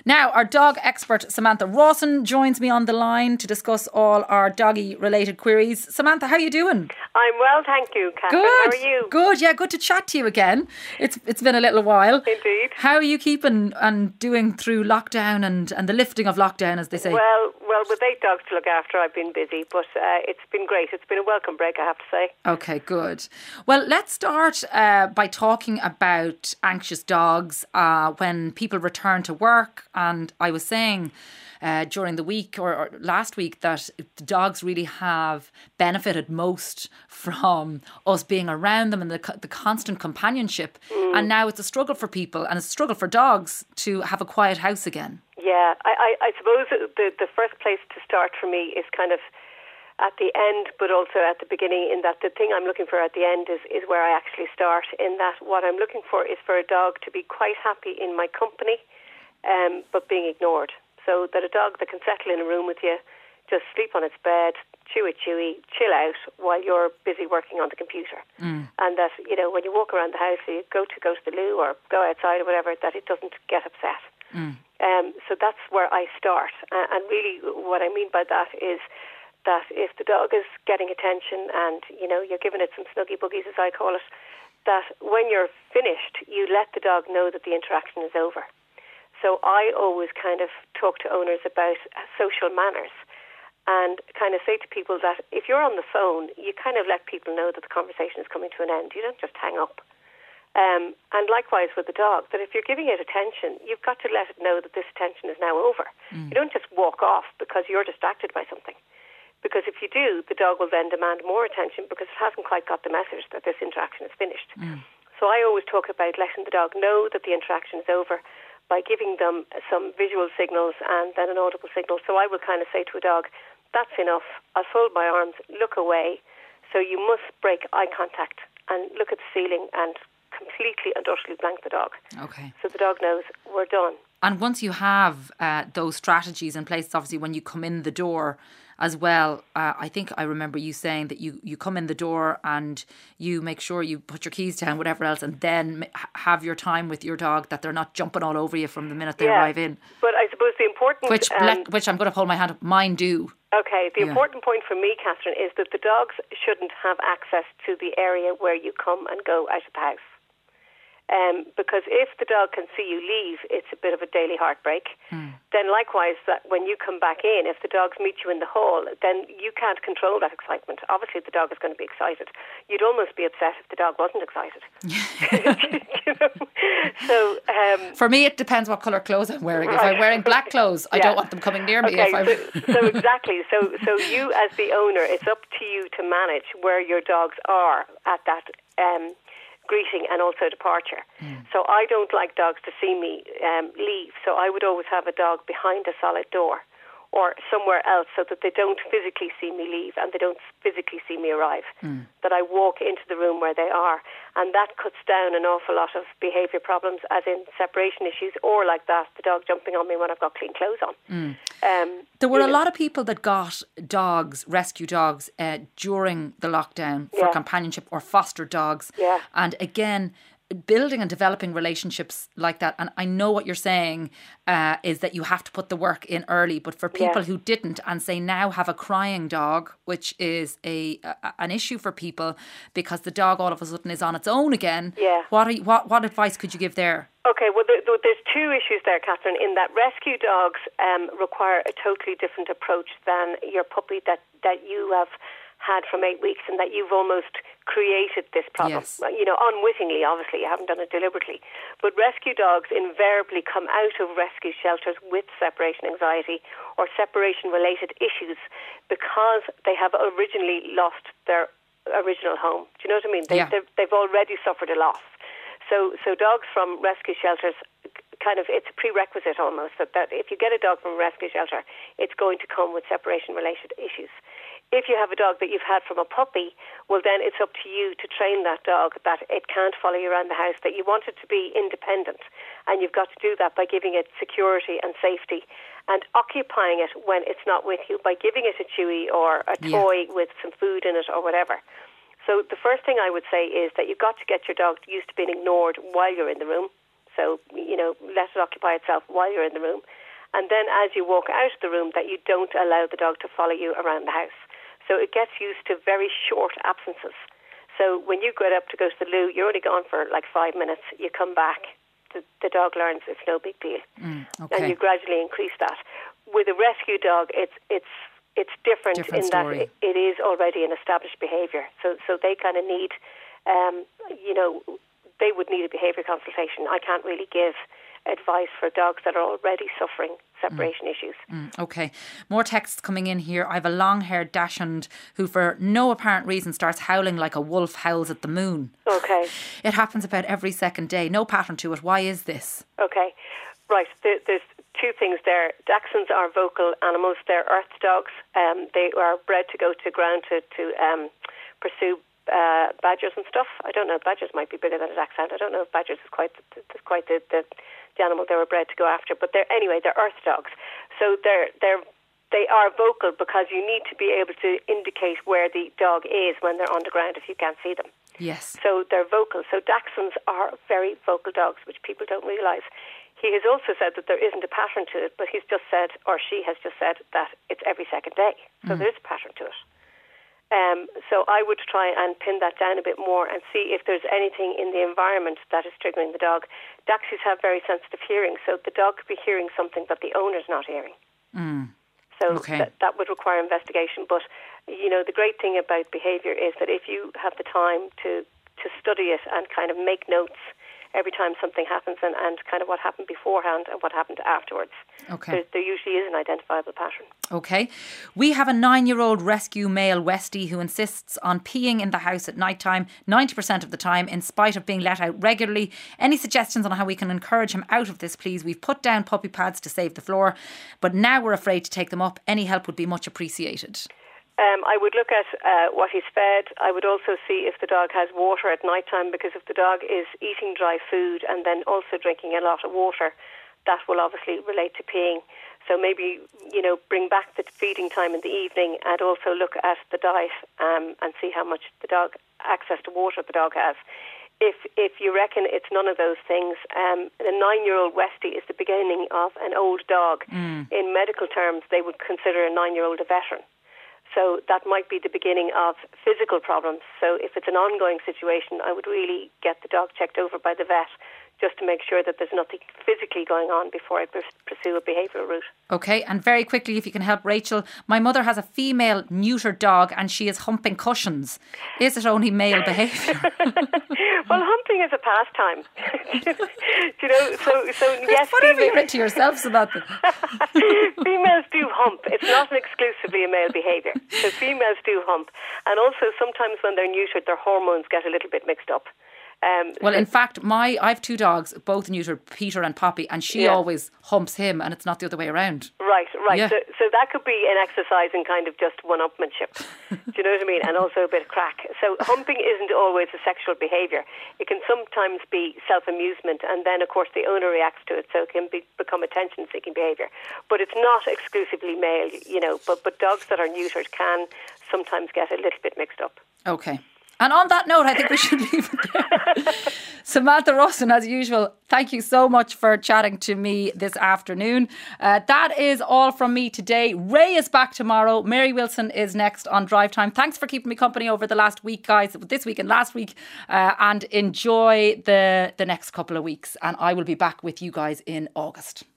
Now, our dog expert, Samantha Rawson, joins me on the line to discuss all our doggy-related queries. Samantha, how are you doing? I'm well, thank you, Catherine. Good. How are you? Good, yeah, good to chat to you again. It's been a little while. Indeed. How are you keeping and doing through lockdown and the lifting of lockdown, as they say? Well, with 8 dogs to look after, I've been busy, but it's been great. It's been a welcome break, I have to say. Okay, good. Well, let's start by talking about anxious dogs when people return to work. And I was saying during the week or last week that the dogs really have benefited most from us being around them and the constant companionship. And now it's a struggle for people and it's a struggle for dogs to have a quiet house again. Yeah, I suppose the first place to start for me is kind of at the end, but also at the beginning, in that the thing I'm looking for at the end is where I actually start, in that what I'm looking for is for a dog to be quite happy in my company, but being ignored. So that a dog that can settle in a room with you, just sleep on its bed, chewy, chill out while you're busy working on the computer. And that, you know, when you walk around the house, you go to the loo or go outside or whatever, that it doesn't get upset. So that's where I start. And really what I mean by that is that if the dog is getting attention and, you know, you're giving it some snuggy buggies, as I call it, that when you're finished, you let the dog know that the interaction is over. So I always kind of talk to owners about social manners and kind of say to people that if you're on the phone, you kind of let people know that the conversation is coming to an end. You don't just hang up. And likewise with the dog, that if you're giving it attention, you've got to let it know that this attention is now over. You don't just walk off because you're distracted by something. Because if you do, the dog will then demand more attention because it hasn't quite got the message that this interaction is finished. So I always talk about letting the dog know that the interaction is over by giving them some visual signals and then an audible signal. So I will kind of say to a dog, that's enough. I'll fold my arms, look away. So you must break eye contact and look at the ceiling and completely and utterly blank the dog. Okay. So the dog knows we're done. And once you have those strategies in place, obviously when you come in the door as well, I think I remember you saying that you come in the door and you make sure you put your keys down, whatever else, and then have your time with your dog, that they're not jumping all over you from the minute they arrive in. But I suppose the important... Which I'm going to hold my hand up, mine do. Okay, the important point for me, Catherine, is that the dogs shouldn't have access to the area where you come and go out of the house. Because if the dog can see you leave, it's a bit of a daily heartbreak. Then likewise, that when you come back in, if the dogs meet you in the hall, then you can't control that excitement. Obviously, the dog is going to be excited. You'd almost be upset if the dog wasn't excited. You know? So, for me, it depends what colour clothes I'm wearing. If I'm wearing black clothes, I don't want them coming near me. Okay, so exactly. So you, as the owner, it's up to you to manage where your dogs are at that greeting and also departure. So I don't like dogs to see me leave. So I would always have a dog behind a solid door or somewhere else so that they don't physically see me leave and they don't physically see me arrive. That I walk into the room where they are. And that cuts down an awful lot of behaviour problems, as in separation issues, or like that, the dog jumping on me when I've got clean clothes on. There were a lot of people that got dogs, rescue dogs, during the lockdown for companionship, or foster dogs. And again, building and developing relationships like that, and I know what you're saying is that you have to put the work in early, but for people who didn't and say now have a crying dog, which is an issue for people because the dog all of a sudden is on its own again, what advice could you give there? Okay, well, there's two issues there, Catherine, in that rescue dogs require a totally different approach than your puppy that you have had from 8 weeks, and that you've almost created this problem. You know, unwittingly, obviously, you haven't done it deliberately. But rescue dogs invariably come out of rescue shelters with separation anxiety or separation-related issues because they have originally lost their original home. Do you know what I mean? They've already suffered a loss. So dogs from rescue shelters, kind of, it's a prerequisite almost that if you get a dog from a rescue shelter, it's going to come with separation-related issues. If you have a dog that you've had from a puppy, well, then it's up to you to train that dog that it can't follow you around the house, that you want it to be independent. And you've got to do that by giving it security and safety and occupying it when it's not with you, by giving it a chewy or a toy with some food in it or whatever. So the first thing I would say is that you've got to get your dog used to being ignored while you're in the room. So, let it occupy itself while you're in the room. And then as you walk out of the room, that you don't allow the dog to follow you around the house. So it gets used to very short absences. So when you get up to go to the loo, you're only gone for like 5 minutes. You come back, the dog learns it's no big deal. Okay. And you gradually increase that. With a rescue dog, it's different in story. That it is already an established behaviour. So they kind of need, they would need a behaviour consultation. I can't really give advice for dogs that are already suffering separation issues. Okay. More texts coming in here. I have a long-haired dachshund who for no apparent reason starts howling like a wolf howls at the moon. Okay. It happens about every second day. No pattern to it. Why is this? Okay. Right. There's two things there. Dachshunds are vocal animals. They're earth dogs. They are bred to go to ground to pursue badgers and stuff. I don't know. Badgers might be bigger than a dachshund. I don't know if badgers is quite the animal they were bred to go after. But they're earth dogs. So they are vocal because you need to be able to indicate where the dog is when they're on the ground if you can't see them. Yes. So they're vocal. So dachshunds are very vocal dogs, which people don't realise. He has also said that there isn't a pattern to it, but he's just said, or she has just said, that it's every second day. So there is a pattern to it. So I would try and pin that down a bit more and see if there's anything in the environment that is triggering the dog. Dachshunds have very sensitive hearing, so the dog could be hearing something that the owner's not hearing. So that would require investigation. But, the great thing about behaviour is that if you have the time to study it and kind of make notes every time something happens and kind of what happened beforehand and what happened afterwards. Okay. There usually is an identifiable pattern. Okay. We have a 9-year-old rescue male Westie who insists on peeing in the house at night time 90% of the time in spite of being let out regularly. Any suggestions on how we can encourage him out of this, please? We've put down puppy pads to save the floor, but now we're afraid to take them up. Any help would be much appreciated. I would look at what he's fed. I would also see if the dog has water at night time, because if the dog is eating dry food and then also drinking a lot of water, that will obviously relate to peeing. So maybe, bring back the feeding time in the evening and also look at the diet and see how much access to water the dog has. If you reckon it's none of those things, the 9-year-old Westie is the beginning of an old dog. In medical terms, they would consider a 9-year-old a veteran. So that might be the beginning of physical problems. So if it's an ongoing situation, I would really get the dog checked over by the vet just to make sure that there's nothing physically going on before I pursue a behavioural route. Okay, and very quickly, if you can help Rachel, my mother has a female neutered dog and she is humping cushions. Is it only male behaviour? Well, humping is a pastime. So yes. Whatever you're into yourself, Samantha. Females do hump. It's not exclusively a male behaviour. So females do hump. And also sometimes when they're neutered, their hormones get a little bit mixed up. In fact, I have 2 dogs, both neutered, Peter and Poppy, and she always humps him, and it's not the other way around. Right. Yeah. So that could be an exercise in kind of just one-upmanship. Do you know what I mean? And also a bit of crack. So humping isn't always a sexual behaviour. It can sometimes be self-amusement, and then, of course, the owner reacts to it, so it can become attention-seeking behaviour. But it's not exclusively male, but dogs that are neutered can sometimes get a little bit mixed up. Okay. And on that note, I think we should leave it there. Samantha Russin, as usual, thank you so much for chatting to me this afternoon. That is all from me today. Ray is back tomorrow. Mary Wilson is next on Drive Time. Thanks for keeping me company over the last week, guys, this week and last week. And enjoy the next couple of weeks. And I will be back with you guys in August.